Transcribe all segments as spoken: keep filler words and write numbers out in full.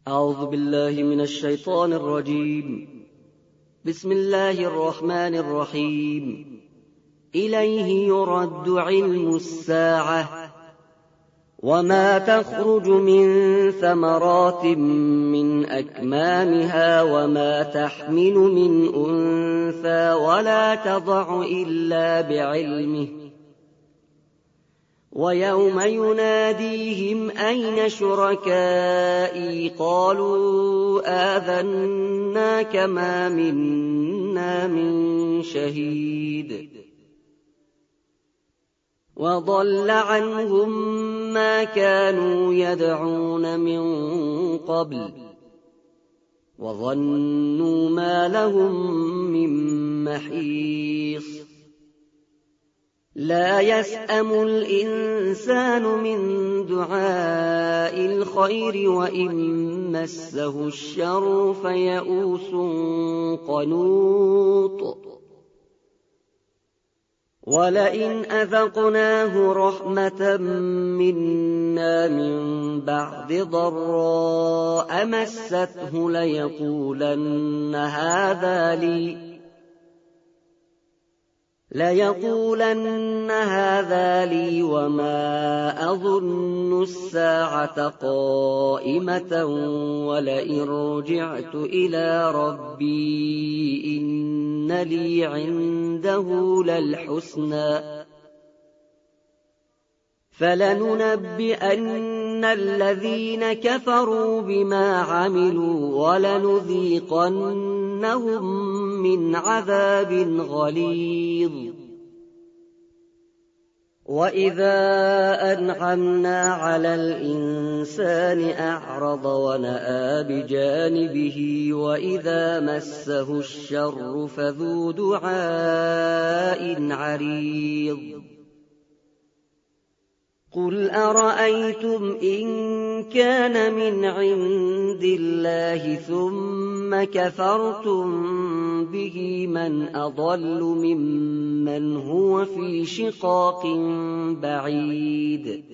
أعوذ بالله من الشيطان الرجيم. بسم الله الرحمن الرحيم. إليه يرد علم الساعة وما تخرج من ثمرات من أكمامها وما تحمل من أنثى ولا تضع إلا بعلمه ويوم يناديهم أين شركائي قالوا آذناك ما منا من شهيد وضل عنهم ما كانوا يدعون من قبل وظنوا ما لهم من محيص لا يسأم الإنسان من دعاء الخير وإن مسه الشر فيئوس قنوط ولئن أذقناه رحمة منا من بعد ضراء مسته ليقولن هذا لي ليقولن هذا لي وما أظن الساعة قائمة ولئن رجعت إلى ربي إن لي عنده للحسنى فلننبئن الذين كفروا بما عملوا ولنذيقنهم من عذاب غليظ وإذا أنعمنا على الإنسان أعرض ونأى بجانبه وإذا مسه الشر فذو دعاء عريض قل أرأيتم إن كان من عند الله ثم كفرتم به من أضل ممن هو في شقاق بعيد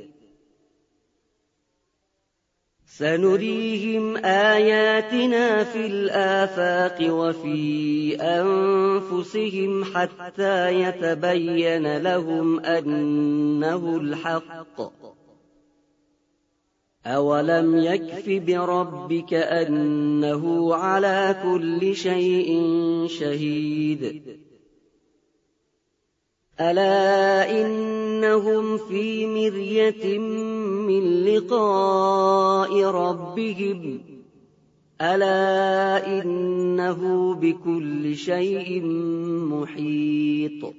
سنريهم آياتنا في الآفاق وفي أنفسهم حتى يتبين لهم أنه الحق أولم يكف بربك أنه على كل شيء شهيد ألا إنهم في مرية من لقاء ربهم ألا إنه بكل شيء محيط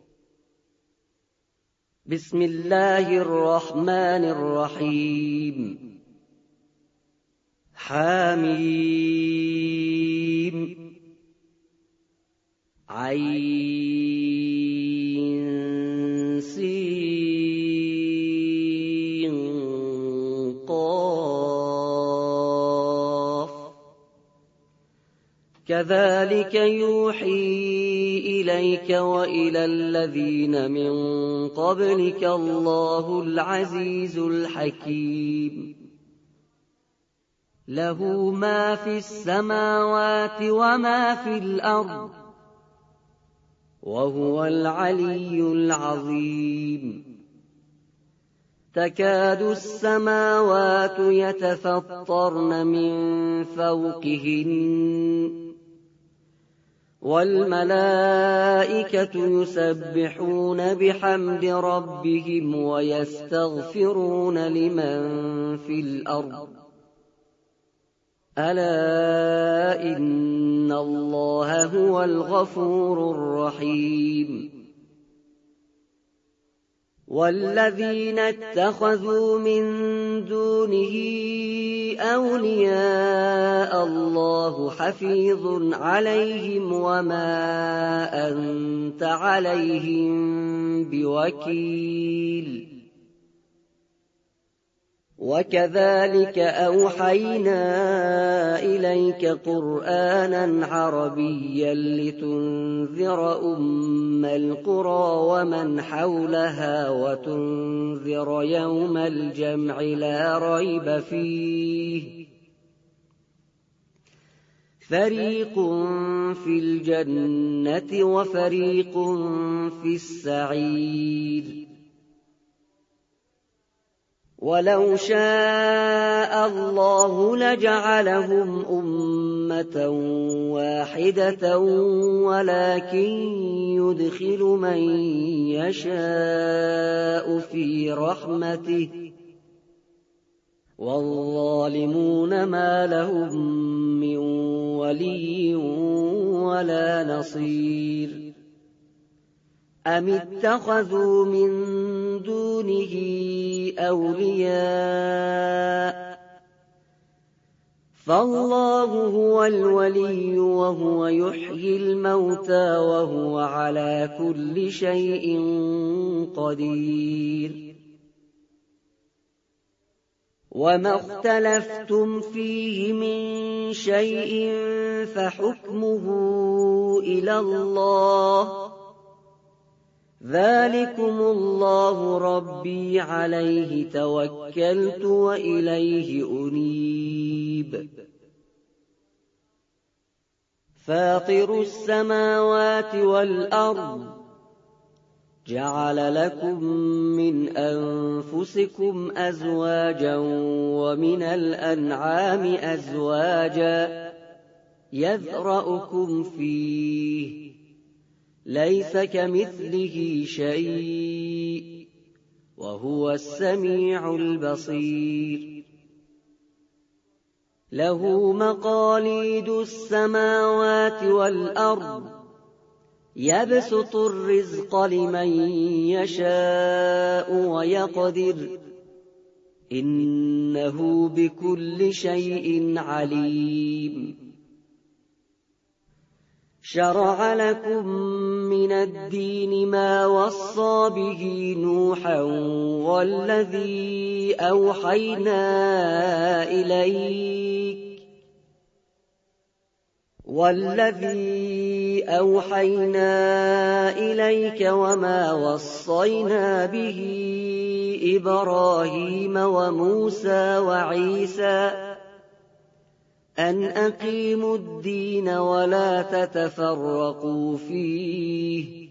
بسم الله الرحمن الرحيم حميم عين سين قاف كذلك يوحي إليك وإلى الذين من قبلك الله العزيز الحكيم له ما في السماوات وما في الأرض وهو العلي العظيم تكاد السماوات يتفطرن من فوقهن والملائكة يسبحون بحمد ربهم ويستغفرون لمن في الأرض ألا إن الله هو الغفور الرحيم والذين اتخذوا من دونه أولياء الله حفيظ عليهم وما أنت عليهم بوكيل وكذلك أوحينا إليك قرآنا عربيا لتنذر أم القرى ومن حولها وتنذر يوم الجمع لا ريب فيه فريق في الجنة وفريق في السعير ولو شاء الله لجعلهم أمة واحدة ولكن يدخل من يشاء في رحمته والظالمون ما لهم من ولي ولا نصير أم اتخذوا من دونه أولياء فالله هو الولي وهو يحيي الموتى وهو على كل شيء قدير وما اختلفتم فيه من شيء فحكمه إلى الله ذلكم الله ربي عليه توكلت وإليه أنيب فاطر السماوات والأرض جعل لكم من أنفسكم أزواجا ومن الأنعام أزواجا يذرأكم فيه ليس كمثله شيء وهو السميع البصير له مقاليد السماوات والأرض يبسط الرزق لمن يشاء ويقدر إنه بكل شيء عليم شرع لكم من الدين ما وصى به نوحا والذي أوحينا إليك والذي أوحينا إليك وما وصينا به إبراهيم وموسى وعيسى أن أقيموا الدين ولا تتفرقوا فيه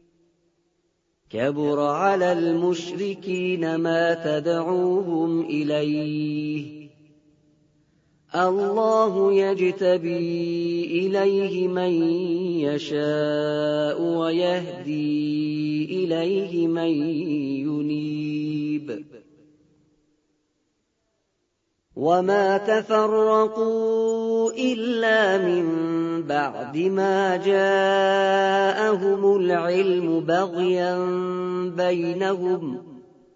كبر على المشركين ما تدعوهم إليه الله يجتبي إليه من يشاء ويهدي إليه من ينيب وما تفرقوا إلا من بعد ما جاءهم العلم بغيا بينهم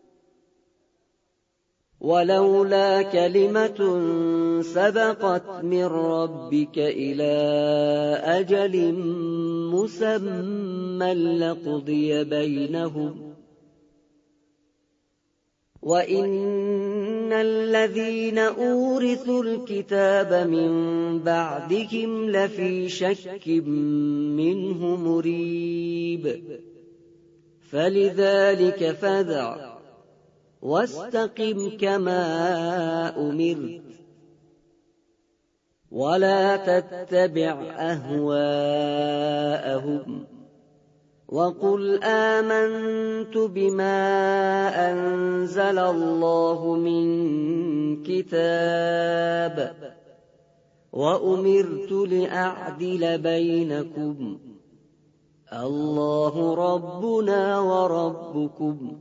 ولولا كلمة سبقت من ربك إلى أجل مسمى لقضي بينهم وإن الذين أورثوا الكتاب من بعدهم لفي شك منه مريب فلذلك فادع واستقم كما أمرت ولا تتبع أهواءهم وقل آمنت بما أنزل الله من كتاب وأمرت لأعدل بينكم الله ربنا وربكم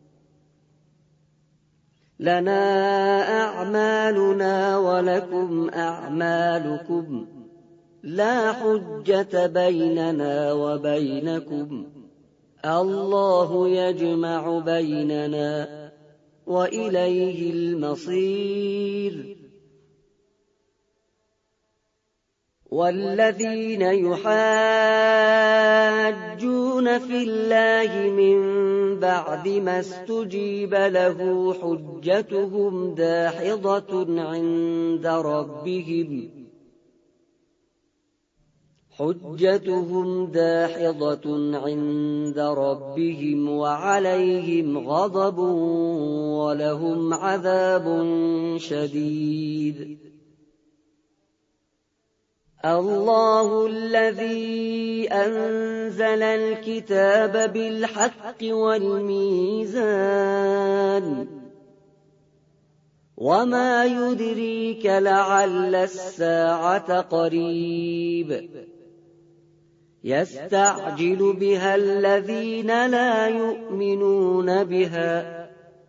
لنا أعمالنا ولكم أعمالكم لا حجة بيننا وبينكم الله يجمع بيننا وإليه المصير والذين يحاجون في الله من بعد ما استجيب له حجتهم داحضة عند ربهم حجتهم داحضة عند ربهم وعليهم غضب ولهم عذاب شديد الله الذي أنزل الكتاب بالحق والميزان وما يدريك لعل الساعة قريب يستعجل بها الذين لا يؤمنون بها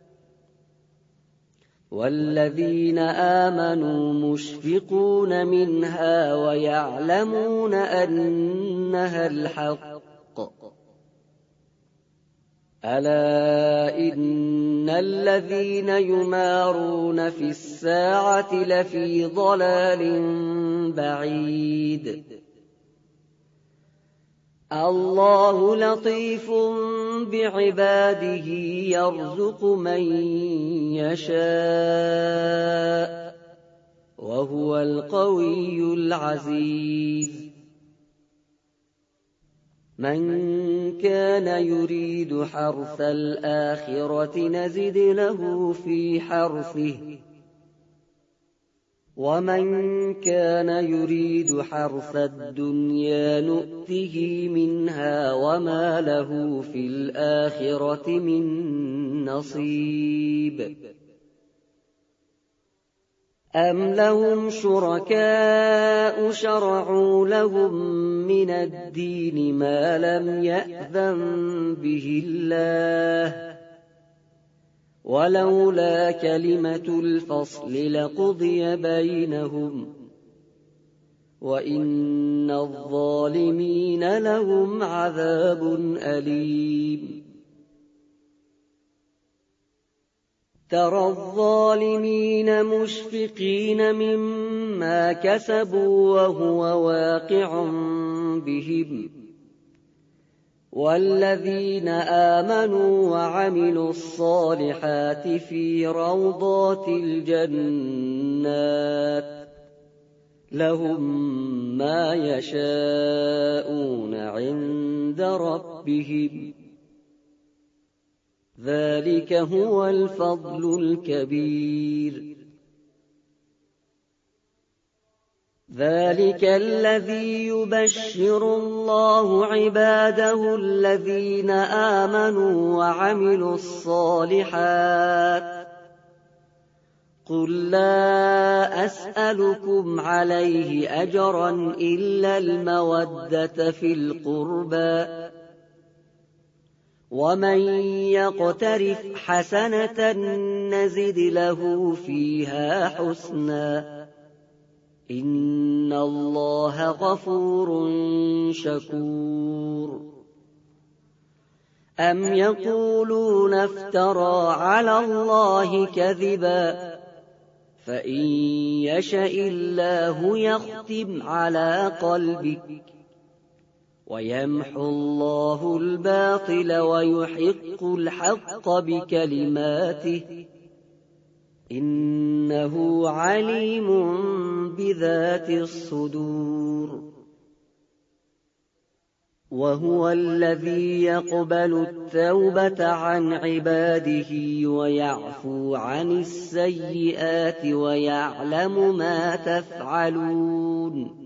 والذين آمنوا مشفقون منها ويعلمون أنها الحق ألا إن الذين يمارون في الساعة لفي ضلال بعيد الله لطيف بعباده يرزق من يشاء وهو القوي العزيز من كان يريد حرث الآخرة نزد له في حرثه ومن كان يريد حرث الدنيا نؤته منها وما له في الآخرة من نصيب أم لهم شركاء شرعوا لهم من الدين ما لم يأذن به الله ولولا كلمة الفصل لقضي بينهم وإن الظالمين لهم عذاب أليم ترى الظالمين مشفقين مما كسبوا وهو واقع بهم والذين آمنوا وعملوا الصالحات في روضات الجنات لهم ما يشاءون عند ربهم ذلك هو الفضل الكبير ذلك الذي يبشر الله عباده الذين آمنوا وعملوا الصالحات قل لا أسألكم عليه أجرا إلا المودة في القربى ومن يقترف حسنة نزد له فيها حسنا إن الله غفور شكور أم يقولون افترى على الله كذبا فإن يشاء الله يختم على قلبك ويمحو الله الباطل ويحق الحق بكلماته إنه عليم بذات الصدور وهو الذي يقبل التوبة عن عباده ويعفو عن السيئات ويعلم ما تفعلون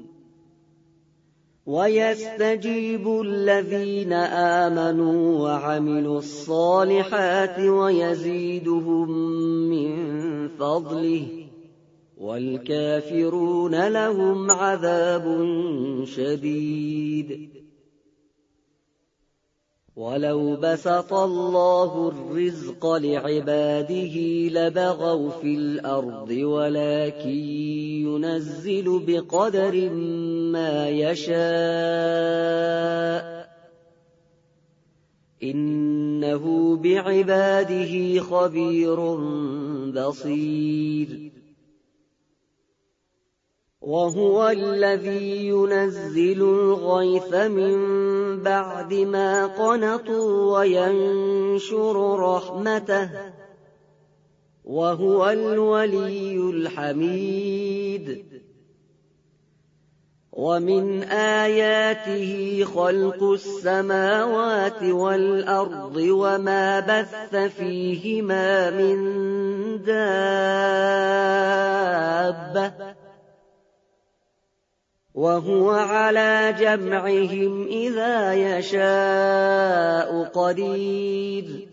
ويستجيب الذين آمنوا وعملوا الصالحات ويزيدهم من فضله والكافرون لهم عذاب شديد ولو بسط الله الرزق لعباده لبغوا في الأرض ولكن ينزل بقدر ما يشاء إنه بعباده خبير بصير وهو الذي ينزل الغيث من بعد ما قنطوا وينشر رحمته وهو الولي الحميد ومن آياته خلق السماوات والأرض وما بث فيهما من دابة وهو على جمعهم إذا يشاء قدير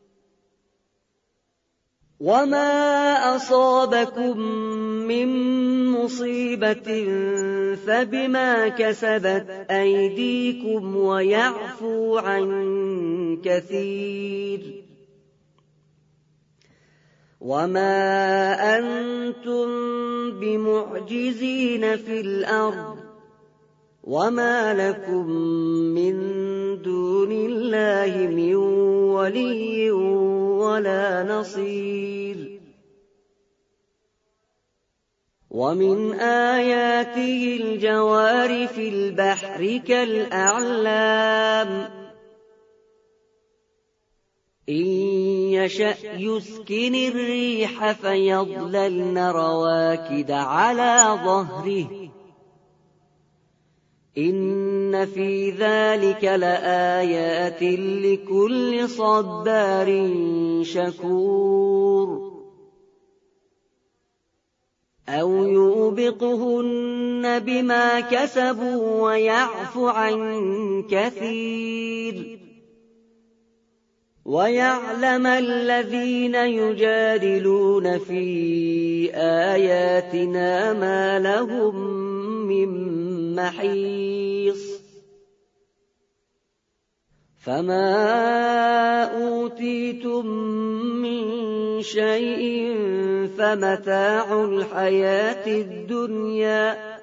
وما أصابكم من مصيبة فبما كسبت أيديكم ويعفو عن كثير وما أنتم بمعجزين في الأرض وما لكم من دون الله من ولي ولا نصير ومن آياته الجوار في البحر كالأعلام إن يشأ يسكن الريح فيظللن رواكد على ظهره إن في ذلك لآيات لكل صبار شكور أو يوبقهن بما كسبوا ويعفو عن كثير ويعلم الذين يجادلون في آياتنا ما لهم من محيص فما أوتيتم من شيء فمتاع الحياة الدنيا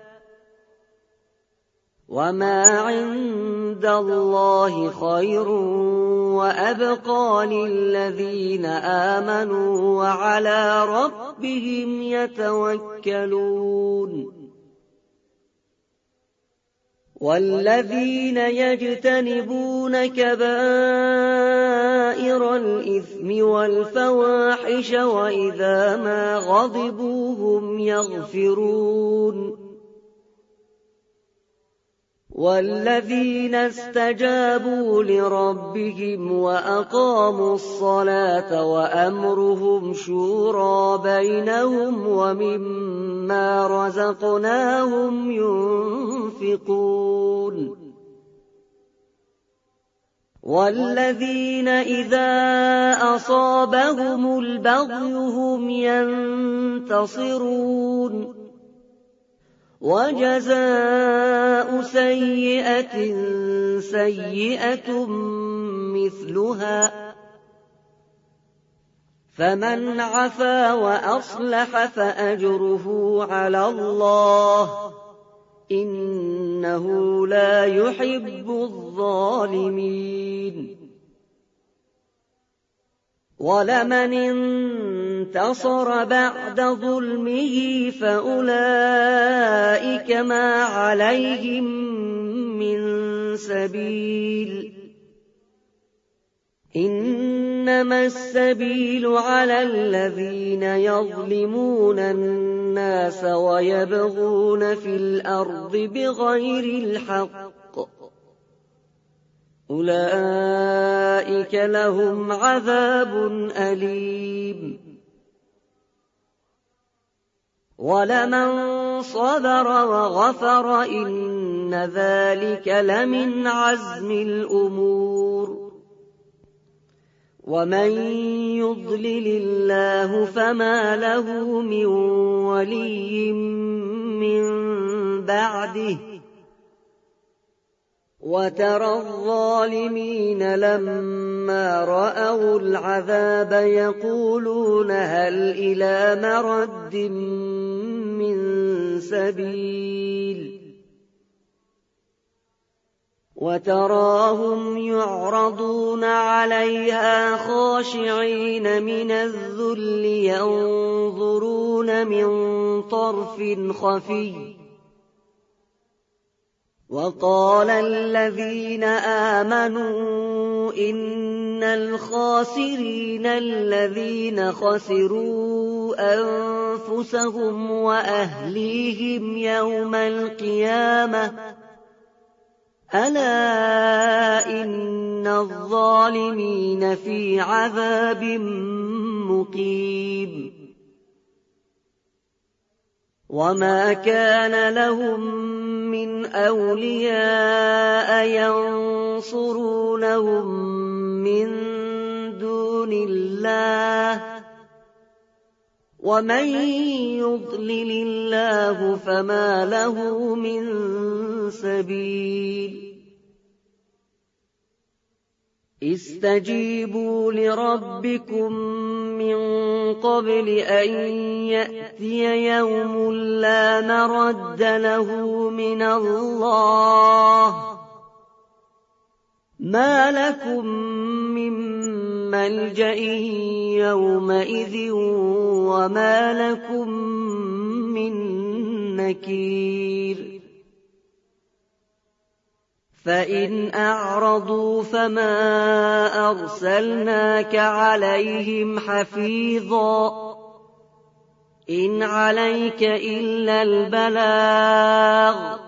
وما عند الله خير وأبقى للذين آمنوا وعلى ربهم يتوكلون والذين يجتنبون كبائر الإثم والفواحش وإذا ما غضبوا هم يغفرون والذين استجابوا لربهم وأقاموا الصلاة وأمرهم شورى بينهم ومما رزقناهم ينفقون والذين إذا أصابهم البغي هم ينتصرون وجزاء سيئة سيئة مثلها فمن عفا وأصلح فأجره على الله إنه لا يحب الظالمين ولمن انتصر بعد ظلمه فأولئك ما عليهم من سبيل إنما السبيل على الذين يظلمون الناس ويبغون في الأرض بغير الحق أولئك لهم عذاب أليم ولمن صبر وغفر إن ذلك لمن عزم الأمور ومن يضلل الله فما له من ولي من بعده وترى الظالمين لما رأوا العذاب يقولون هل إلى مرد من سبيل وتراهم يعرضون عليها خاشعين من الذل ينظرون من طرف خفي وقال الذين آمنوا إن الخاسرين الذين خسروا أنفسهم وأهليهم يوم القيامة ألا إن الظالمين في عذاب مقيم وما كان لهم من أولياء ينصرونهم من دون الله ومن يضلل الله فما له من سبيل استجيبوا لربكم من قبل أن يأتي يوم لا مرد له من الله ما لكم من ملجأ يومئذ وما لكم من نكير فإن أعرضوا فما أرسلناك عليهم حفيظا إن عليك إلا البلاغ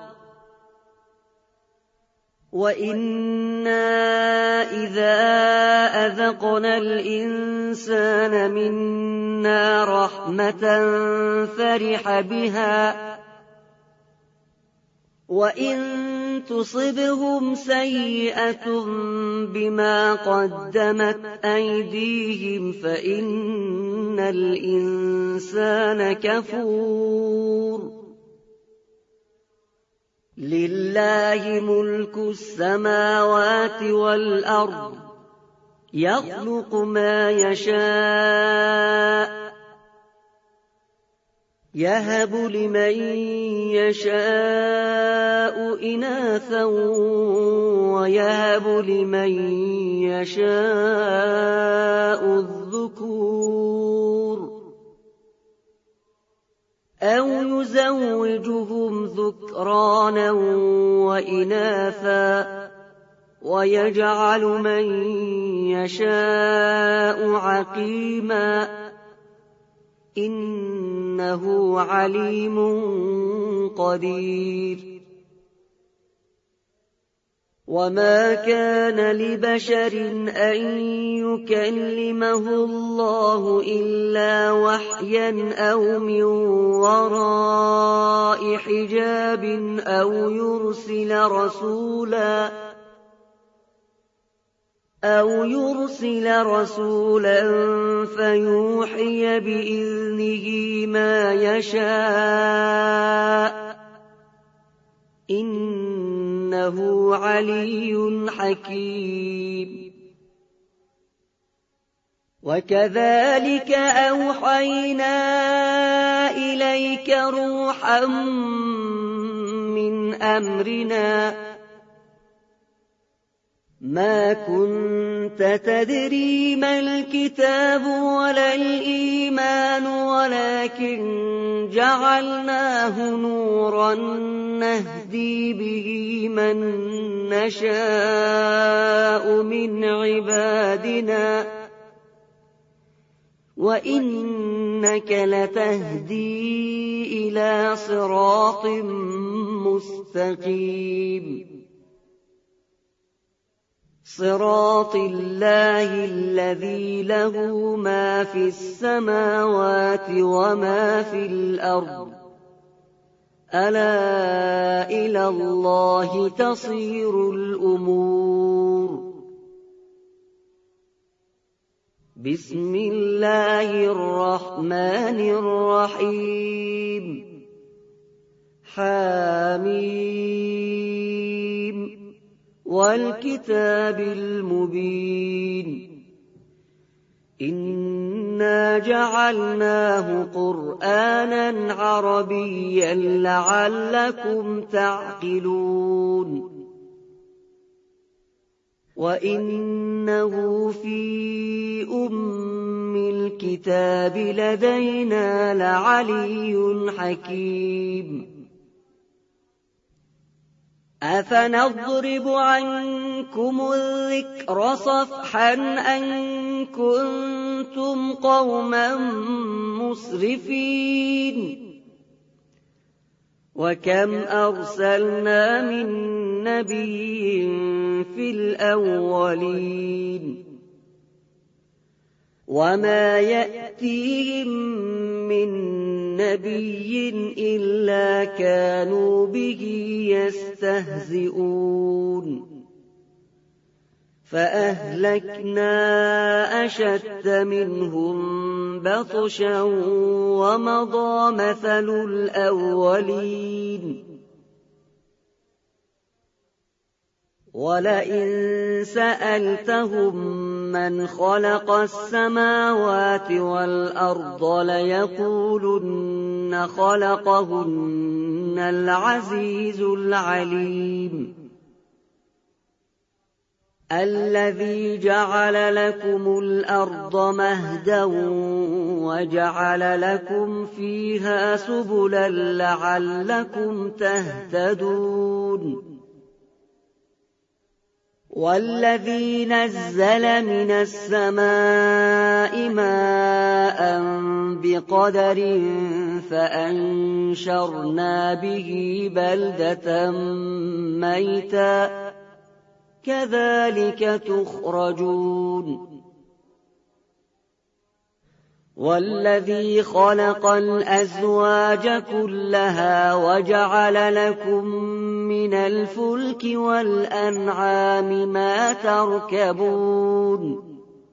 وإنا إذا أذقنا الإنسان منا رحمة فرح بها وإن تصبهم سيئة بما قدمت أيديهم فإن الإنسان كفور لله ملك السماوات والأرض يخلق ما يشاء يهب لمن يشاء إناثا ويهب لمن يشاء الذكور أو يزوجهم ذكرانا وإناثا ويجعل من يشاء عقيما إنه عليم قدير وما كان لبشر أن يكلمه الله إلا وحيا أو من وراء حجاب أو يرسل رسولا أو يرسل رسولا فيوحي بإذنه ما يشاء إنه علي حكيم وكذلك أوحينا إليك روحا من أمرنا ما كنت تدري ما الكتاب ولا الإيمان ولكن جعلناه نورا نهدي به من نشاء من عبادنا وإنك لتهدي إلى صراط مستقيم صراط الله الذي له ما في السماوات وما في الأرض ألا إلى الله تصير الأمور بسم الله الرحمن الرحيم حميم والكتاب المبين إنا جعلناه قرآنا عربيا لعلكم تعقلون وإنه في أم الكتاب لدينا لعلي حكيم أفنضرب عنكم الذكر صفحا أن كنتم قوما مسرفين وكم أرسلنا من نبي في الأولين وما يأتيهم من نبي إلا كانوا به يستهزئون فأهلكنا أشد منهم بطشا ومضى مثل الأولين ولئن سألتهم من خلق السماوات والأرض ليقولن خلقهن العزيز العليم الذي جعل لكم الأرض مهدا وجعل لكم فيها سبلا لعلكم تهتدون والذي نزل من السماء ماء بقدر فأنشرنا به بلدة ميتا كذلك تخرجون والذي خلق الأزواج كلها وجعل لكم من الفلك والأنعام ما تركبون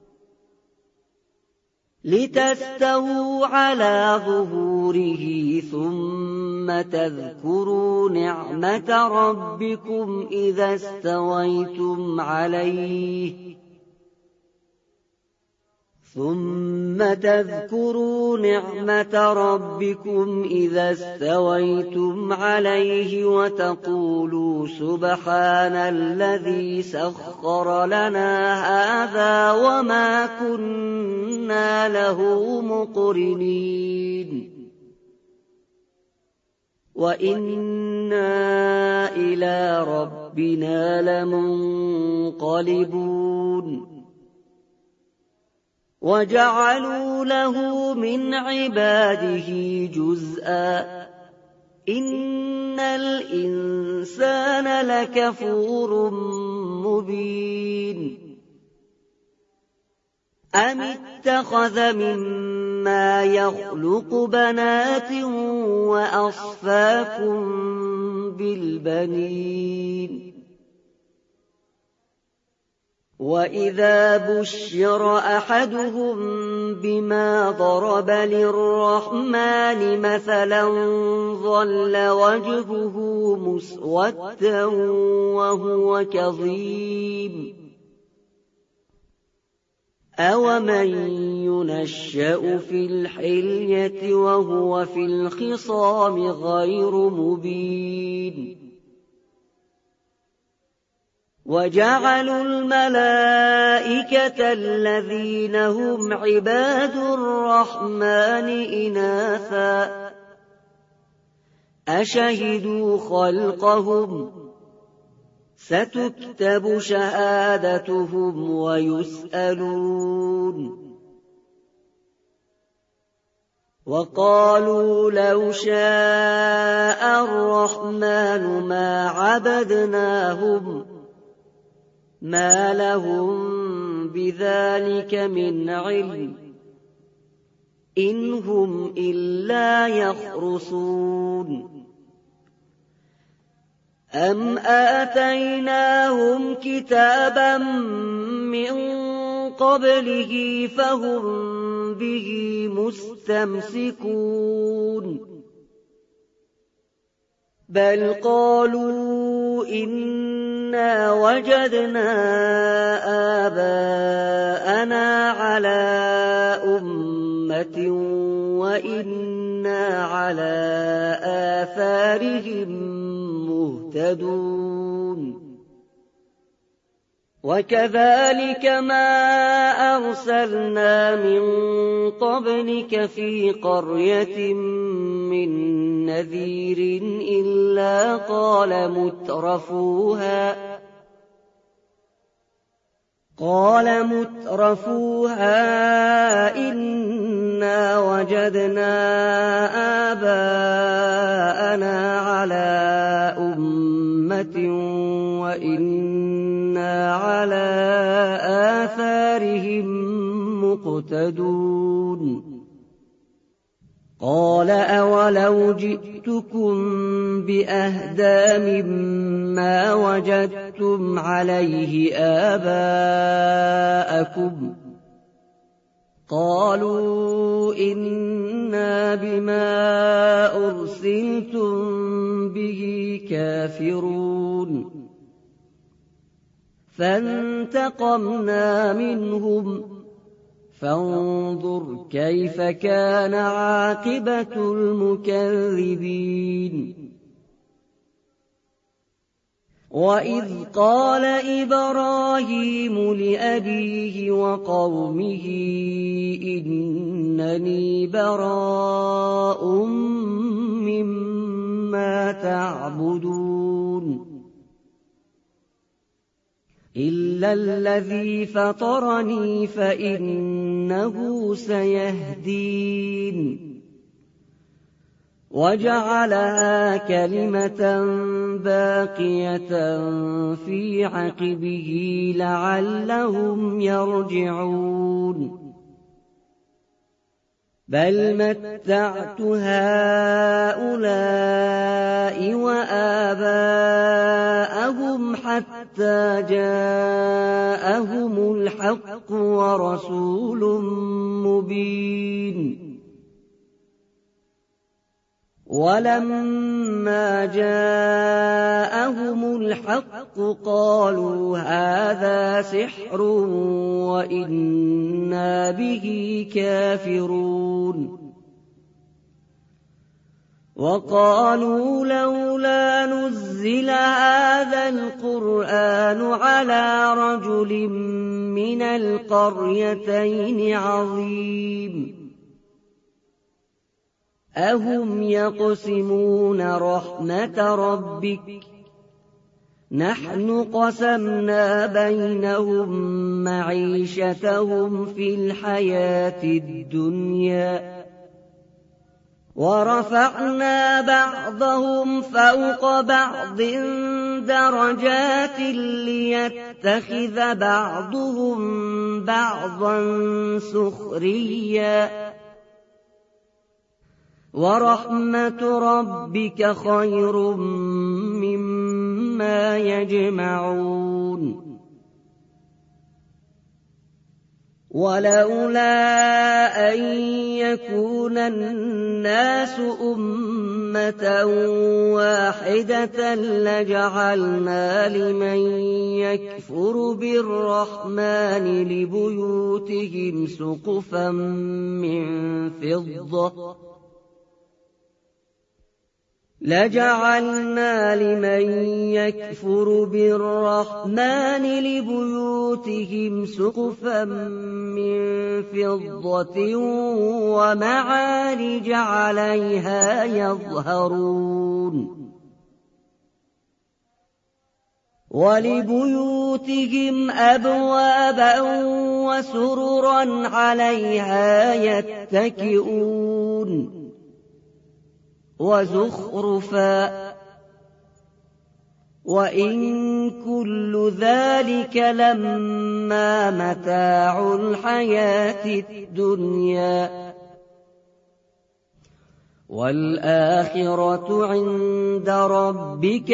لتستووا على ظهوره ثم تذكروا نعمة ربكم إذا استويتم عليه ثم تذكروا نعمة ربكم إذا استويتم عليه وتقولوا سبحان الذي سخر لنا هذا وما كنا له مقرنين وإنا إلى ربنا لمنقلبون وجعلوا له من عباده جزءا إن الإنسان لكفور مبين أم اتخذ مما يخلق بنات وأصفاكم بالبنين وإذا بشر أحدهم بما ضرب للرحمن مثلا ظل وجهه مسودا وهو كظيم أومن ينشأ في الحلية وهو في الخصام غير مبين وجعلوا الملائكة الذين هم عباد الرحمن إناثا أشهدوا خلقهم ستكتب شهادتهم ويسألون وقالوا لو شاء الرحمن ما عبدناهم ما لهم بذلك من علم إن هم إلا يخرصون أم آتيناهم كتابا من قبله فهم به مستمسكون بل قالوا إنا وجدنا آباءنا على أمة وإنا على آثارهم مهتدون وكذلك ما أرسلنا من قبلك في قرية من نذير إلا قال مترفوها قال مترفوها إنا وجدنا آباءنا على أمة وإنا على آثارهم مقتدون قال أولو جئتكم بأهدى مما وجدتم عليه آباءكم قالوا إنا بما أرسلتم به كافرون فانتقمنا منهم فانظر كيف كان عاقبة المكذبين وإذ قال إبراهيم لأبيه وقومه إنني براء مما تعبدون إلا الذي فطرني فإنه سيهدين وجعلها كلمة باقية في عقبه لعلهم يرجعون بل متعت هؤلاء وآباءهم حتى جاءهم الحق ورسول مبين ولما جاءهم الحق قالوا هذا سحر وإنا به كافرون وقالوا لولا نزل هذا القرآن على رجل من القريتين عظيم أهم يقسمون رحمة ربك نحن قسمنا بينهم معيشتهم في الحياة الدنيا ورفعنا بعضهم فوق بعض درجات ليتخذ بعضهم بعضا سخريا ورحمة ربك خير مما يجمعون ولولا أن يكون الناس أمة واحدة لجعلنا لمن يكفر بالرحمن لبيوتهم سقفا من فضة لجعلنا لمن يكفر بالرحمن لبيوتهم سقفا من فضة ومعارج عليها يظهرون ولبيوتهم أبوابا وسررا عليها يتكئون وزخرفا وإن كل ذلك لما متاع الحياة الدنيا والآخرة عند ربك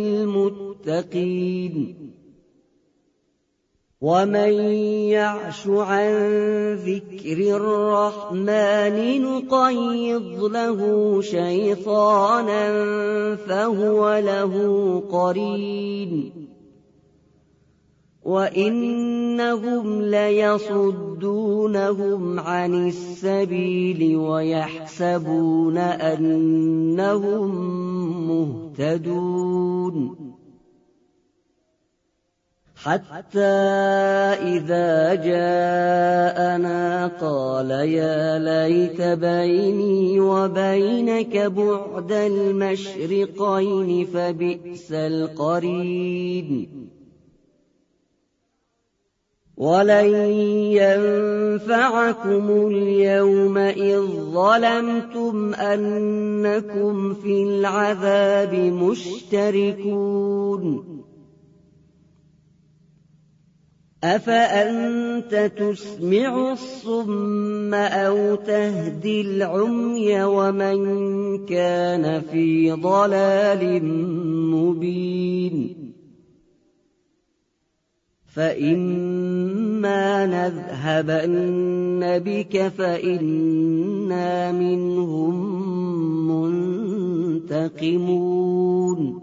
للمتقين ومن يعش عن ذكر الرحمن نقيض له شيطانا فهو له قرين وإنهم ليصدونهم عن السبيل ويحسبون أنهم مهتدون حتى إذا جاءنا قال يا ليت بيني وبينك بعد المشرقين فبئس القرين ولن ينفعكم اليوم إذ ظلمتم أنكم في العذاب مشتركون أفأنت تسمع الصم أو تهدي العمي ومن كان في ضلال مبين فإما نذهبن بك فإنا منهم منتقمون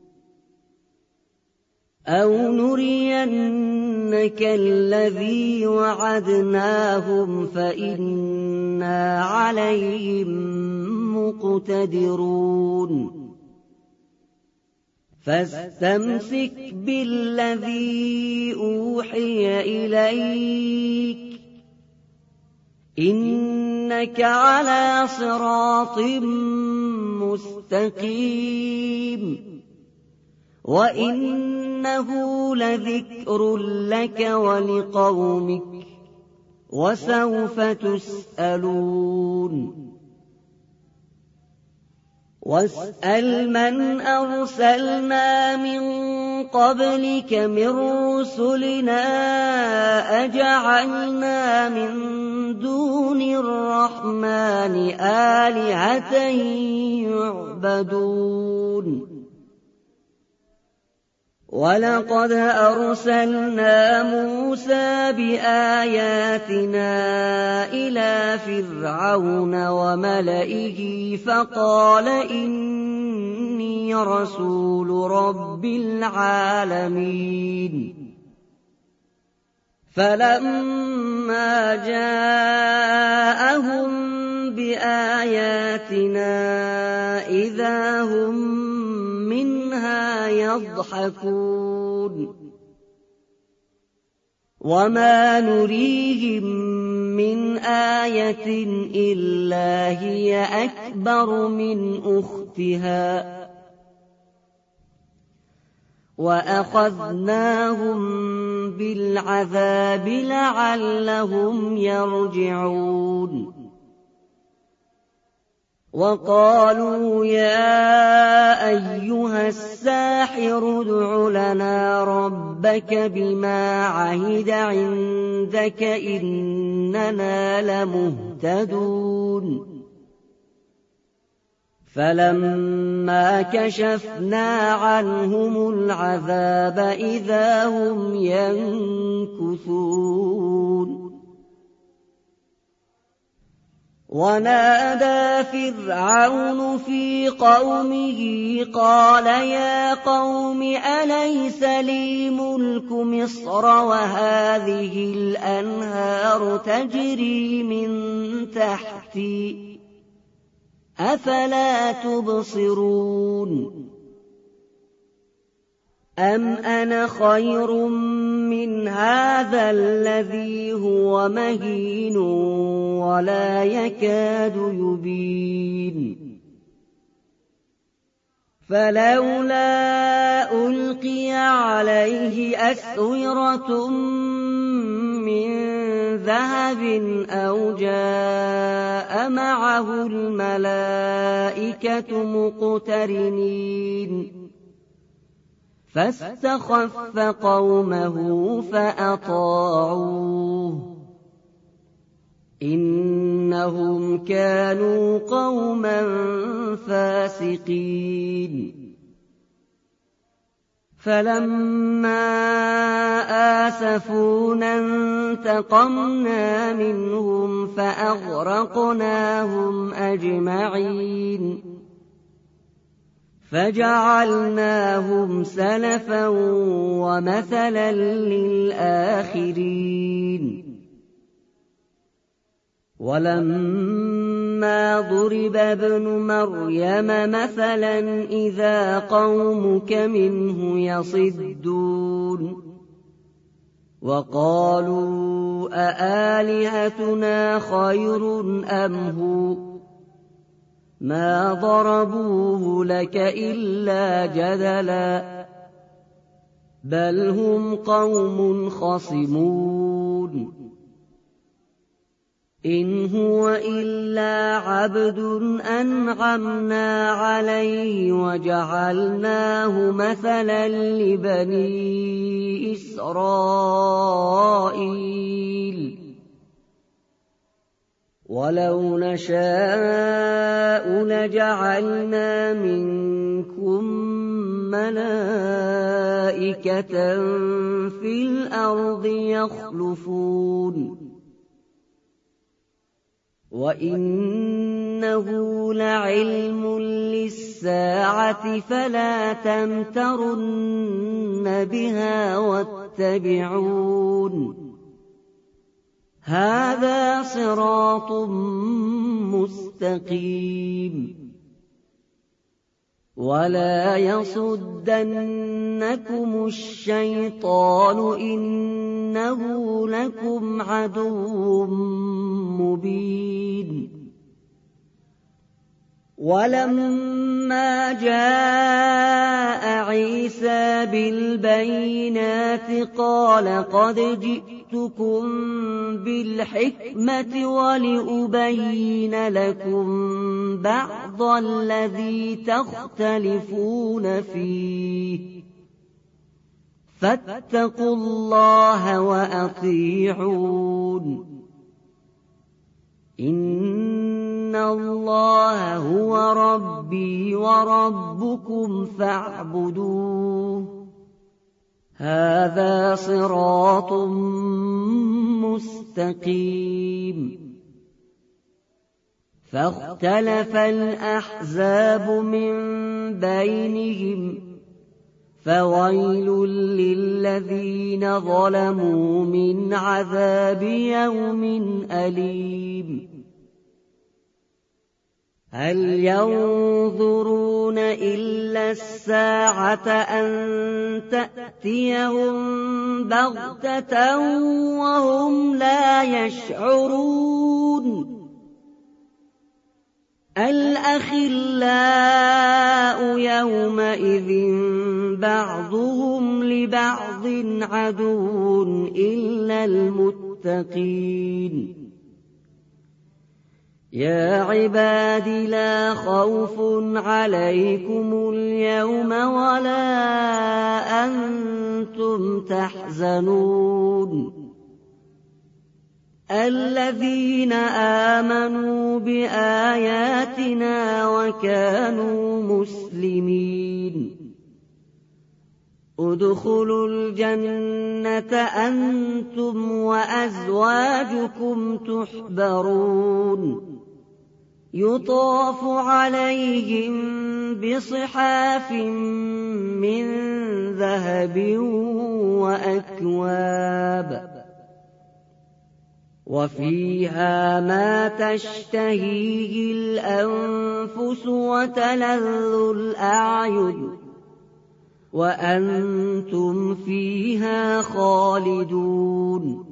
أو نرينك الذي وعدناهم فإنا عليهم مقتدرون فاستمسك بالذي أوحي إليك إنك على صراط مستقيم وإنه لذكر لك ولقومك وسوف تسألون واسأل من أرسلنا من قبلك من رسلنا أجعلنا من دون الرحمن آلهة يعبدون ولقد أرسلنا موسى بآياتنا إلى فرعون وملئه فقال إني رسول رب العالمين فلما جاءهم بآياتنا إذا هم منها يضحكون وما نريهم من آية إلا هي أكبر من أختها وأخذناهم بالعذاب لعلهم يرجعون وقالوا يا أيها الساحر ادع لنا ربك بما عهد عندك إننا لمهتدون فلما كشفنا عنهم العذاب إذا هم ينكثون ونادى فرعون في قومه قال يا قوم أليس لي ملك مصر وهذه الأنهار تجري من تحتي أفلا تبصرون أم أنا خير من هذا الذي هو مهين ولا يكاد يبين فلولا ألقي عليه أسورة من ذهب أو جاء معه الملائكة مقترنين فاستخف قومه فأطاعوه إنهم كانوا قوما فاسقين فلما آسفونا انتقمنا منهم فأغرقناهم أجمعين فجعلناهم سلفا ومثلا للآخرين ولما ضرب ابن مريم مثلا إذا قومك منه يصدون وقالوا أآلهتنا خير أم هو ما ضربوه لك إلا جدلا بل هم قوم خصمون إن هو إلا عبد أنعمنا عليه وجعلناه مثلا لبني إسرائيل ولو نشاء لجعلنا منكم ملائكة في الأرض يخلفون وإنه لعلم للساعة فلا تمترن بها واتبعون هذا صراط مستقيم ولا يصدنكم الشيطان إنه لكم عدو مبين ولما جاء عيسى بالبينات قال قد جئتكم بالحكمة ولأبين لكم بعض الذي تختلفون فيه فاتقوا الله وأطيعون إن الله هو ربي وربكم فاعبدوه هذا صراط مستقيم فاختلف الأحزاب من بينهم فويل للذين ظلموا من عذاب يوم أليم هل ينظرون إلا الساعة أن تأتيهم بغتة وهم لا يشعرون الأخلاء يومئذ بعضهم لبعض عدو إلا المتقين يا عباد لا خوف عليكم اليوم ولا أنتم تحزنون الذين آمنوا بآياتنا وكانوا مسلمين ادخلوا الجنة أنتم وأزواجكم تحبرون يطاف عليهم بصحاف من ذهب وأكواب وفيها ما تشتهيه الأنفس وتلذ الأعين وأنتم فيها خالدون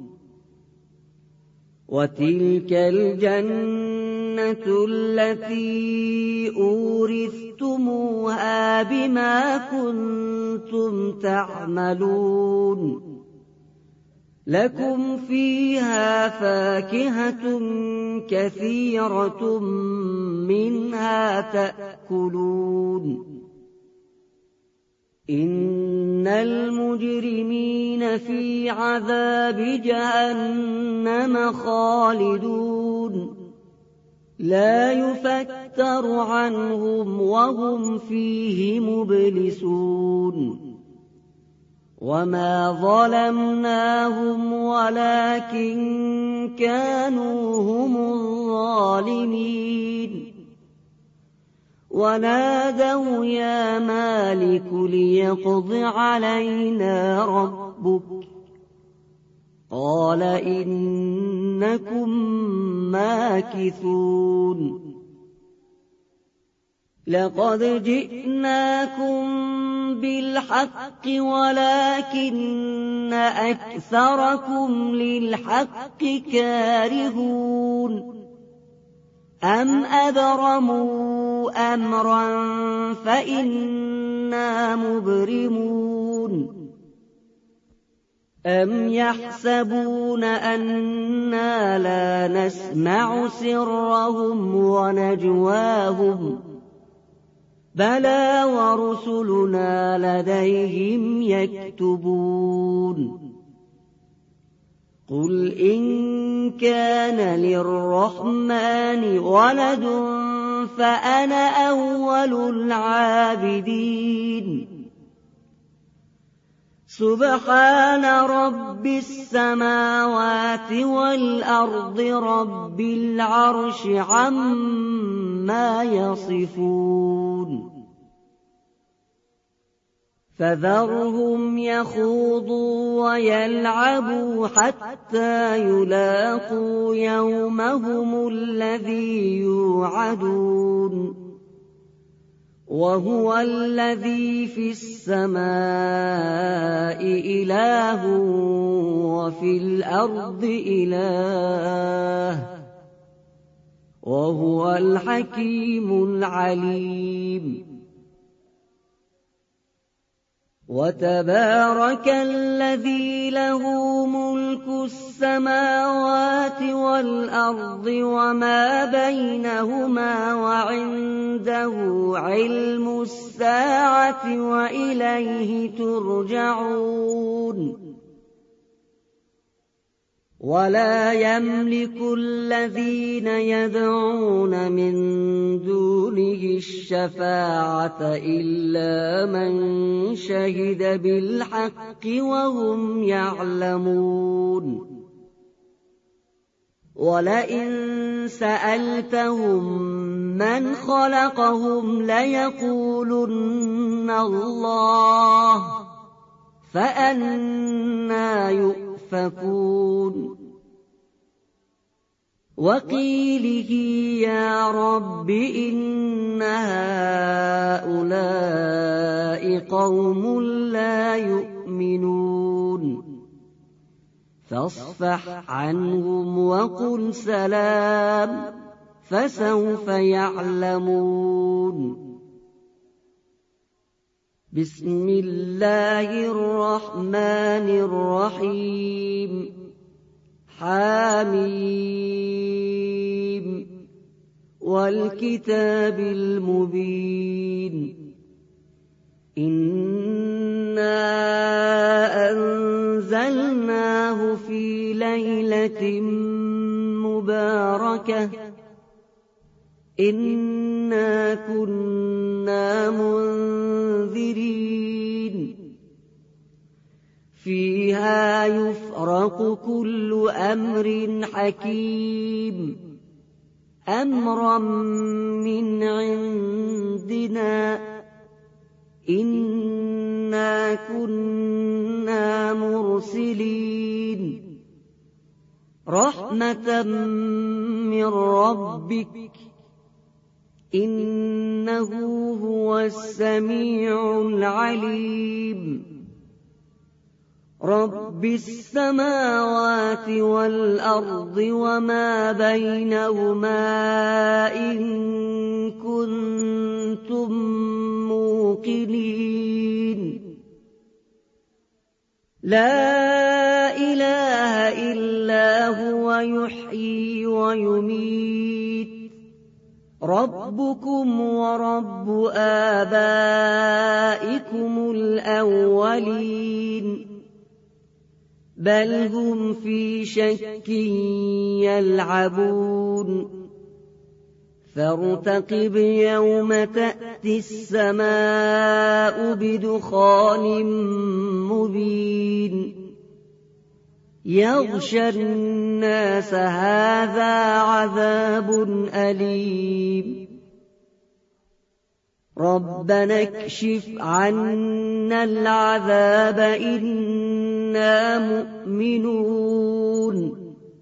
وتلك الجنة التي أورثتموها بما كنتم تعملون لكم فيها فاكهة كثيرة منها تأكلون إن المجرمين في عذاب جهنم خالدون لا يفتر عنهم وهم فيه مبلسون وما ظلمناهم ولكن كانوا هم الظالمين ونادوا يا مالك ليقض علينا ربك قال إنكم ماكثون لقد جئناكم بالحق ولكن أكثركم للحق كارهون أم أبرموا أمرا فإنا مبرمون أم يحسبون أنا لا نسمع سرهم ونجواهم بلى ورسلنا لديهم يكتبون قل إن كان للرحمن ولد فأنا أول العابدين سبحان رب السماوات والأرض رب العرش عما يصفون فذرهم يخوضوا ويلعبوا حتى يلاقوا يومهم الذي يوعدون وهو الذي في السماء إله وفي الأرض إله وهو الحكيم العليم وتبارك الذي له ملك السماوات والأرض وما بينهما وعنده علم الساعة وإليه ترجعون ولا يملك الذين يدعون من دونه الشفاعة إلا من شهد بالحق وهم يعلمون ولئن سألتهم من خلقهم ليقولن الله فأنى يؤفكون وقيله يا رب إن هؤلاء قوم لا يؤمنون فاصفح عنهم وقل سلام فسوف يعلمون بسم الله الرحمن الرحيم حاميم والكتاب المبين إنا أنزلناه في ليلة مباركة إنا كنا منذرين فيها يفرق كل أمر حكيم أمرا من عندنا إنا كنا مرسلين رحمة من ربك إنه هو السميع العليم رب السماوات والأرض وما بينهما إن كنتم موقنين لا إله إلا هو يحيي ويميت ربكم ورب آبائكم الأولين بل هم في شك يلعبون فارتقب يوم تأتي السماء بدخان مبين يغشى الناس هذا عذاب أليم ربنا اكشف عنا العذاب إنا مؤمنون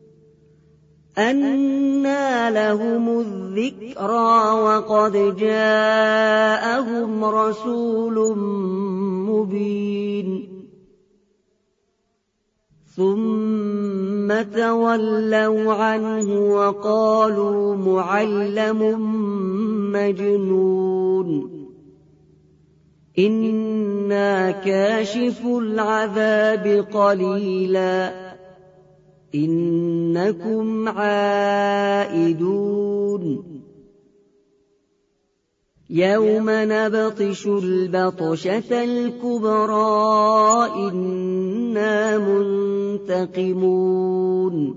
أنى لهم الذكرى وقد جاءهم رسول مبين ثم تولوا عنه وقالوا معلم مجنون إنا كاشف العذاب قليلا إنكم عائدون يوم نبطش البطشة الكبرى إنا منتقمون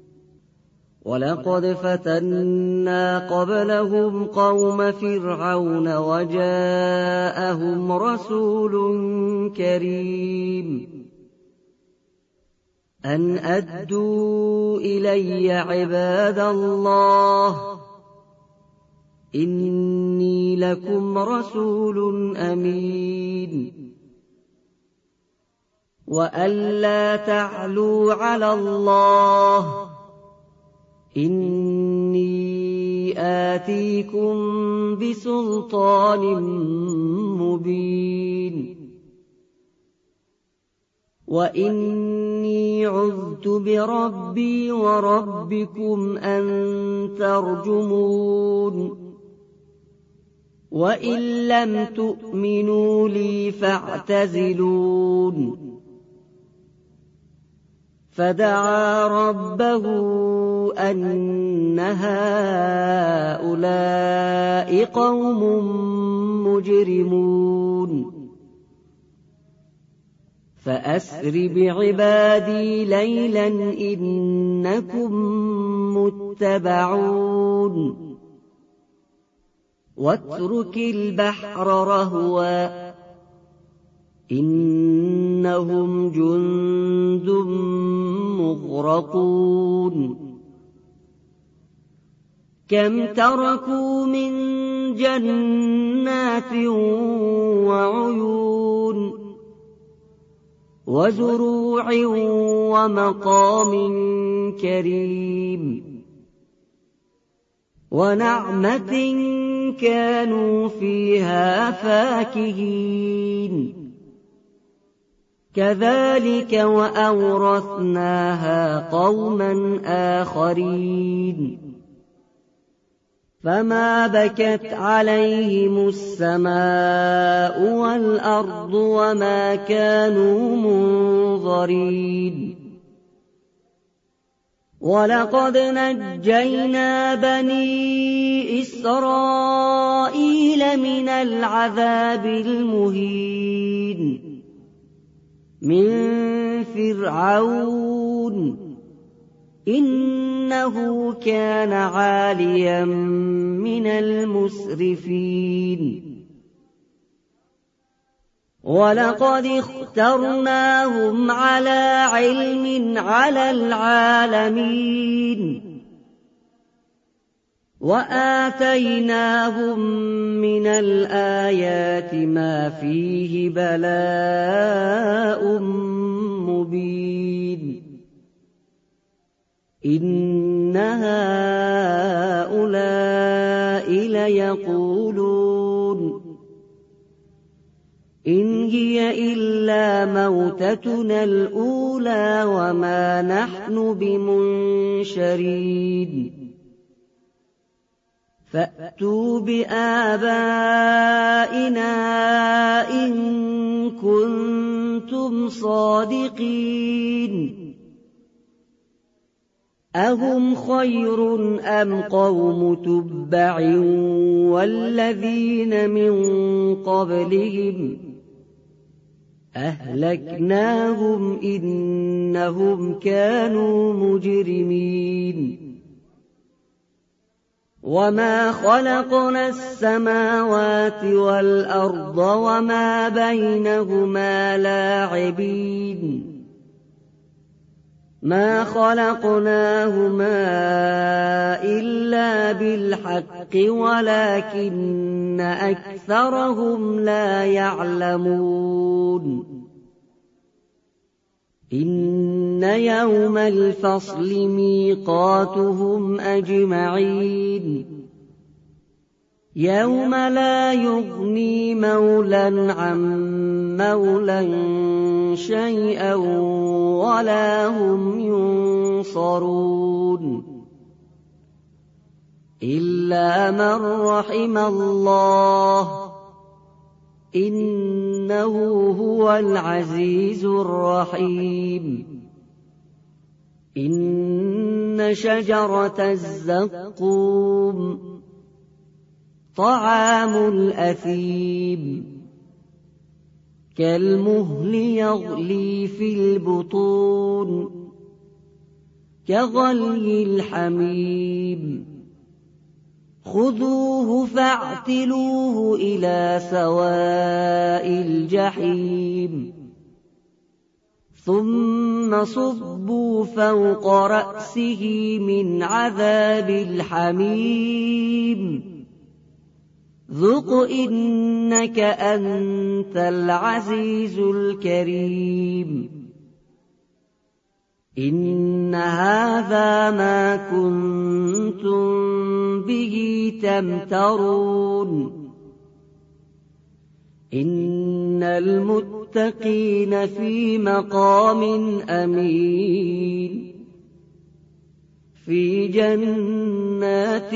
ولقد فتنا قبلهم قوم فرعون وجاءهم رسول كريم أن أدوا إلي عباد الله إني لكم رسول أمين وألا تعلوا على الله إني آتيكم بسلطان مبين وإني عذت بربي وربكم أن ترجمون وإن لم تؤمنوا لي فاعتزلون فدعا ربه أن هؤلاء قوم مجرمون فأسر بعبادي ليلا إنكم متبعون واترك البحر رهوا إنهم جند مغرقون كم تركوا من جنات وعيون وزروع ومقام كريم ونعمة كانوا فيها فاكهين كذلك وأورثناها قوما آخرين فما بكت عليهم السماء والأرض وما كانوا منظرين ولقد نجينا بني إسرائيل من العذاب المهين من فرعون إنه كان عاليا من المسرفين ولقد اخترناهم على علم على العالمين وآتيناهم من الآيات ما فيه بلاء مبين إن هؤلاء ليقولون إن هي إلا موتتنا الأولى وما نحن بمنشرين فأتوا بآبائنا إن كنتم صادقين أهم خير أم قوم تبع والذين من قبلهم أهلكناهم إنهم كانوا مجرمين وما خلقنا السماوات والأرض وما بينهما لاعبين ما خلقناهما إلا بالحق ولكن أكثرهم لا يعلمون إن يوم الفصل ميقاتهم أجمعين يوم لا يغني مولى عن مولى شيئا ولا هم ينصرون إلا من رحم الله إنه هو العزيز الرحيم إن شجرة الزقوم طعام الأثيم كالمهل يغلي في البطون كغلي الحميم خذوه فاعتلوه إلى سواء الجحيم ثم صبوا فوق رأسه من عذاب الحميم ذق إنك أنت العزيز الكريم إن هذا ما كنتم به تمترون إن المتقين في مقام أمين في جنات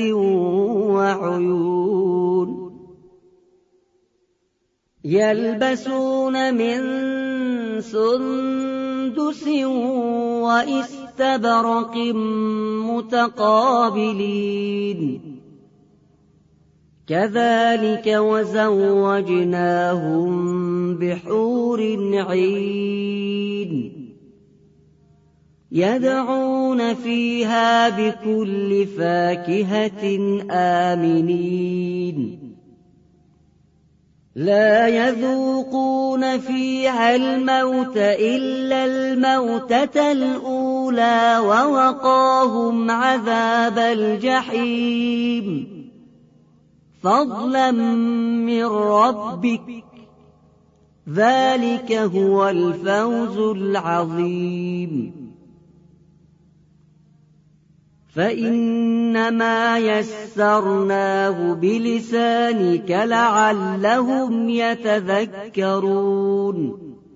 وعيون يلبسون من سندس وإستبرق متقابلين كذلك وزوجناهم بحور عين يدعون فيها بكل فاكهة آمنين لا يذوقون فيها الموت إلا الموتة الأولى ووقاهم عذاب الجحيم فضلا من ربك ذلك هو الفوز العظيم فإنما يسرناه بلسانك لعلهم يتذكرون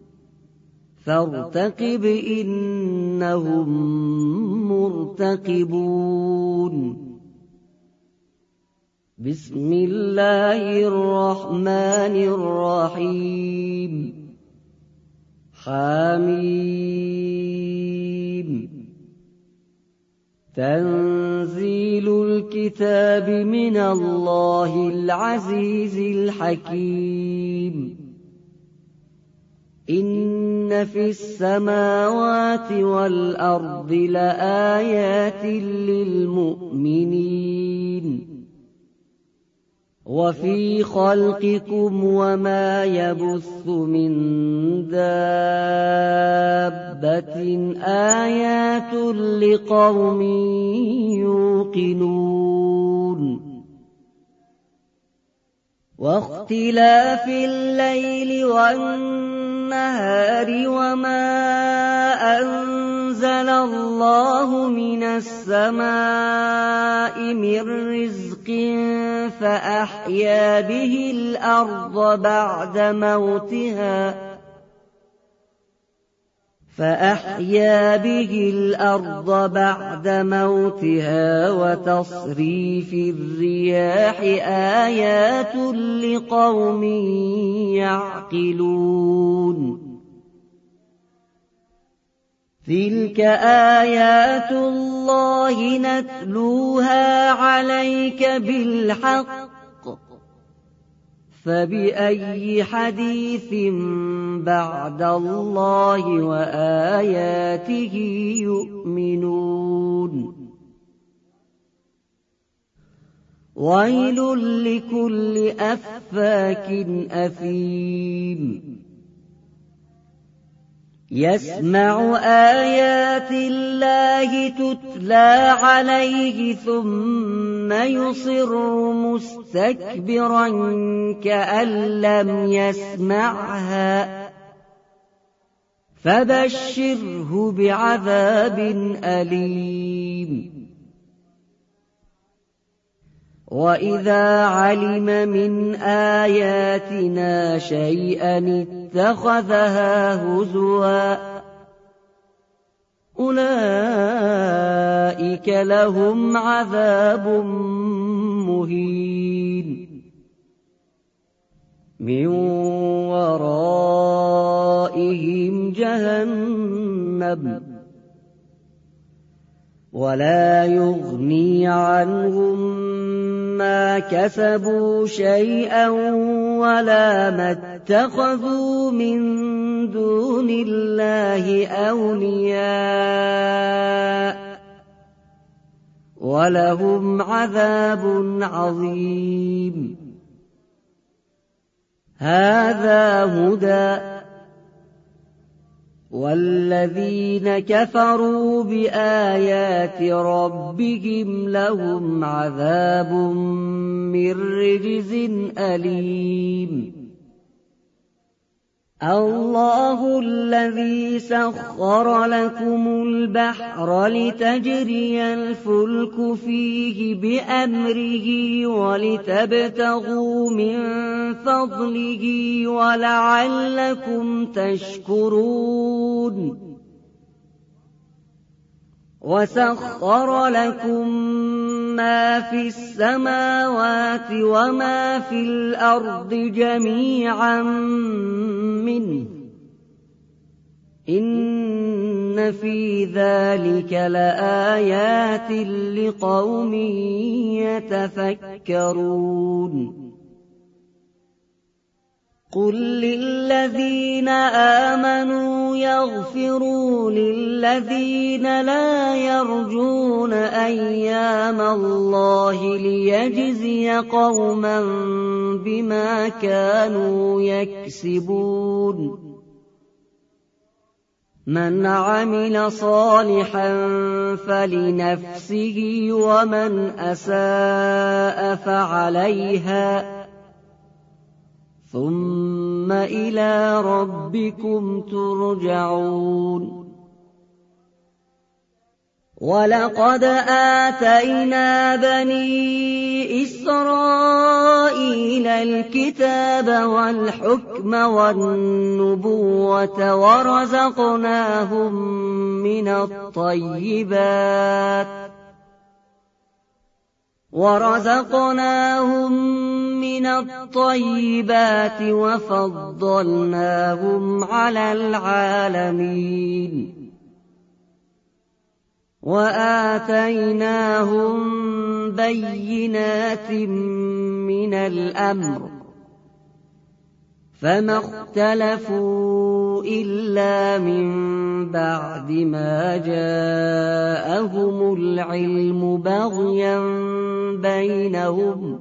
فارتقب إنهم مرتقبون بسم الله الرحمن الرحيم حميم تنزيل الكتاب من الله العزيز الحكيم إن في السماوات والأرض لآيات للمؤمنين وفي خلقكم وما يبث من دابة آيات لقوم يوقنون واختلاف الليل والنهار وما أنزل الله من السماء من رزق فأحيا به الأرض بعد موتها فأحيا به الأرض بعد موتها وتصريف الرياح آيات لقوم يعقلون تلك آيات الله نتلوها عليك بالحق فبأي حديث بعد الله وآياته يؤمنون ويل لكل أفاك أثيم يسمع آيات الله تتلى عليه ثم يصر مستكبرا كأن لم يسمعها فبشره بعذاب أليم وإذا علم من آياتنا شيئا اتخذها هزوا أولئك لهم عذاب مهين من ورائهم جهنم ولا يغني عنهم ما كسبوا شيئا ولا ما اتخذوا من دون الله أولياء ولهم عذاب عظيم. هذا هدى والذين كفروا بآيات ربهم لهم عذاب من رجز أليم. الله الذي سخر لكم البحر لتجري الفلك فيه بأمره ولتبتغوا من فضله ولعلكم تشكرون. وسخر لكم ما في السماوات وما في الأرض جميعا منه إن في ذلك لآيات لقوم يتفكرون. قل للذين آمنوا يغفروا للذين لا يرجون أيام الله ليجزي قوما بما كانوا يكسبون. من عمل صالحا فلنفسه ومن أساء فعليها ثم إلى ربكم ترجعون. ولقد آتينا بني إسرائيل الكتاب والحكم والنبوة ورزقناهم من الطيبات ورزقناهم من الطيبات وفضلناهم على العالمين وآتيناهم بينات من الأمر فما اختلفوا إلا من بعد ما جاءهم العلم بغيا بينهم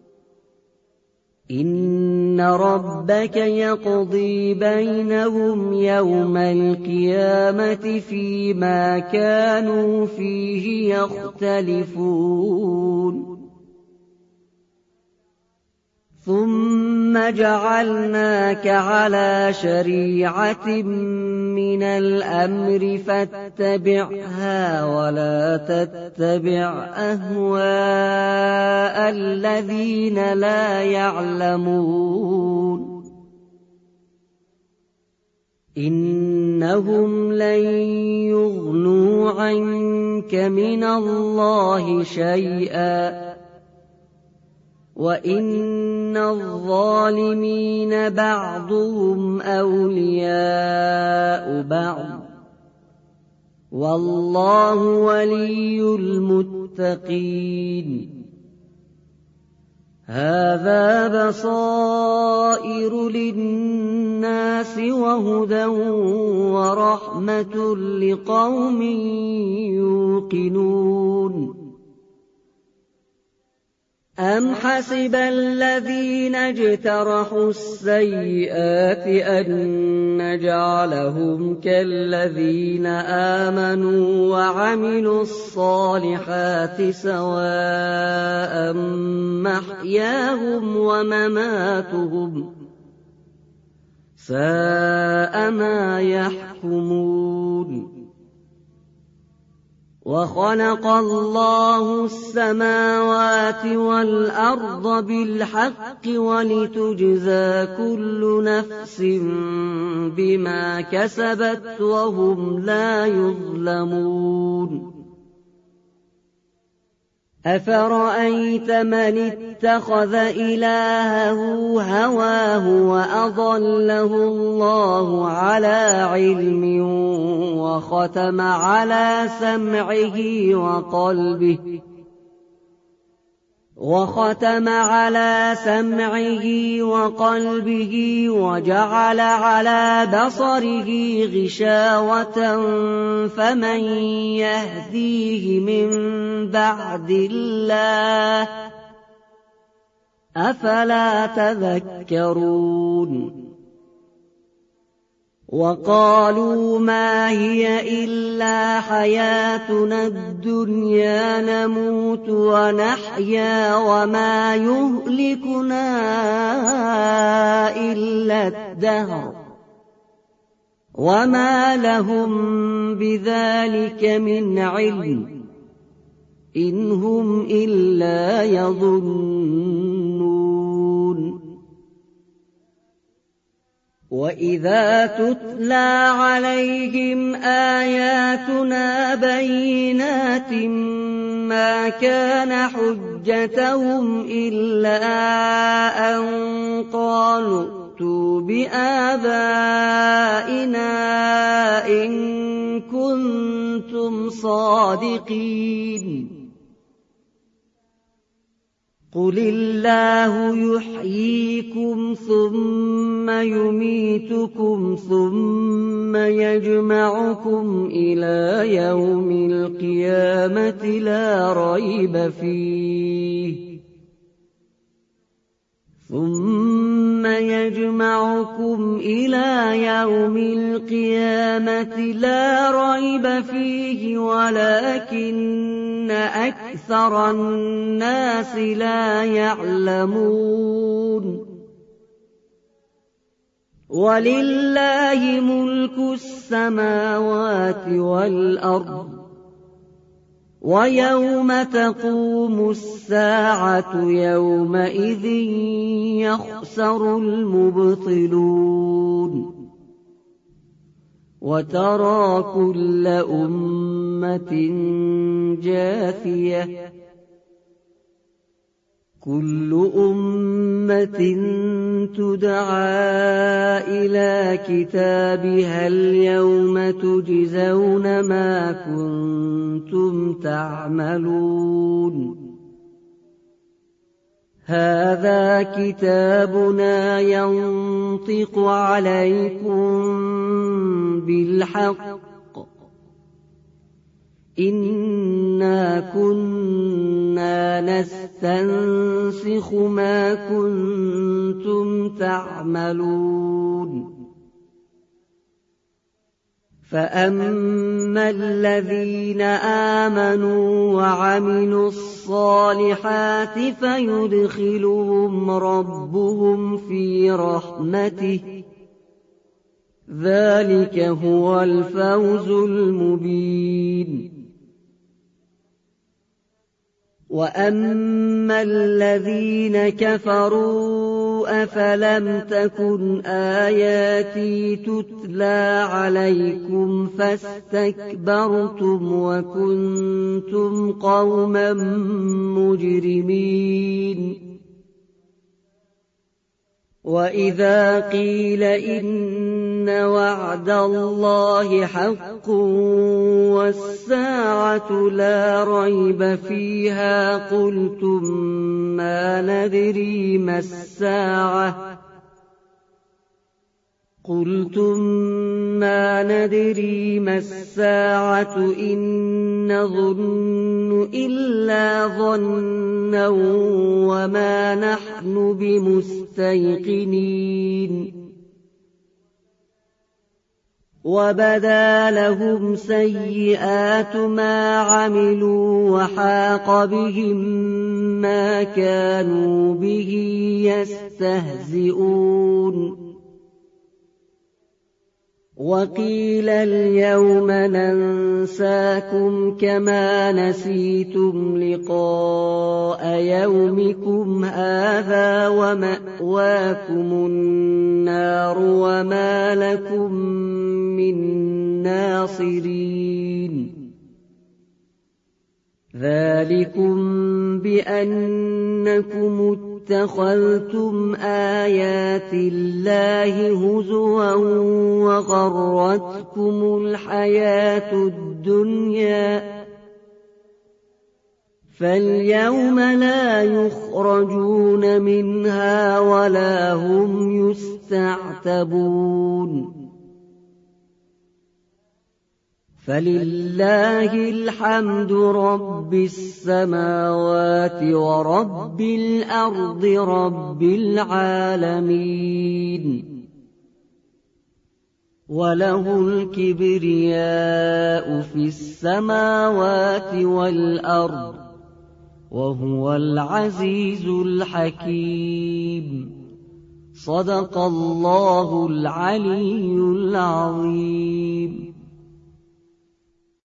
إن ربك يقضي بينهم يوم القيامة فيما كانوا فيه يختلفون. ثم جعلناك على شريعة من الأمر فاتبعها ولا تتبع أهواء الذين لا يعلمون إنهم لن يغنوا عنك من الله شيئا وإن الظالمين بعضهم أولياء بعض والله ولي المتقين. هذا بصائر للناس وهدى ورحمة لقوم يوقنون. أم حسب الذين اجترحوا السيئات أن نجعلهم كالذين آمنوا وعملوا الصالحات سواء محياهم ومماتهم ساء ما يحكمون. وخلق الله السماوات والأرض بالحق ولتجزى كل نفس بما كسبت وهم لا يظلمون. أفرأيت من اتخذ إلهه هواه وأضله الله على علم وختم على سمعه وقلبه وختم على سمعه وقلبه وجعل على بصره غشاوة فمن يهديه من بعد الله أفلا تذكرون وقالوا ما هي إلا حياتنا الدنيا نموت ونحيا وما يهلكنا إلا الدهر وما لهم بذلك من علم إن هم إلا يظنون وإذا تتلى عليهم آياتنا بينات ما كان حجتهم إلا أن قالوا ائتوا بآبائنا إن كنتم صادقين قل الله يحييكم ثم يميتكم ثم يجمعكم إلى يوم القيامة لا ريب فيه ثم يجمعكم إلى يوم القيامة لا ريب فيه ولكن أكثر الناس لا يعلمون ولله ملك السماوات والأرض ويوم تقوم الساعة يومئذ يخسر المبطلون وترى كل أمة جاثية كل أمة تدعى إلى كتابها اليوم تجزون ما كنتم تعملون هذا كتابنا ينطق عليكم بالحق إنا كنا نستنسخ ما كنتم تعملون فأما الذين آمنوا وعملوا الصالحات فيدخلهم ربهم في رحمته ذلك هو الفوز المبين وأما الذين كفروا أفلم تكن آياتي تتلى عليكم فاستكبرتم وكنتم قوما مجرمين وإذا قيل إن وعد الله حق والساعة لا ريب فيها قلتم ما ندري ما الساعة قلتم ما ندري ما الساعة إن نظن إلا ظنا وما نحن بمستيقنين وبدا لهم سيئات ما عملوا وحاق بهم ما كانوا به يستهزئون وقيل اليوم ننساكم كما نسيتم لقاء يومكم هذا ومأواكم النار وما لكم من ناصرين ذلكم بأنكم اتخذتم آيات الله هزوا وغرتكم الحياة الدنيا فاليوم لا يخرجون منها ولا هم يستعتبون فلله الحمد رب السماوات ورب الأرض رب العالمين وله الكبرياء في السماوات والأرض وهو العزيز الحكيم صدق الله العلي العظيم.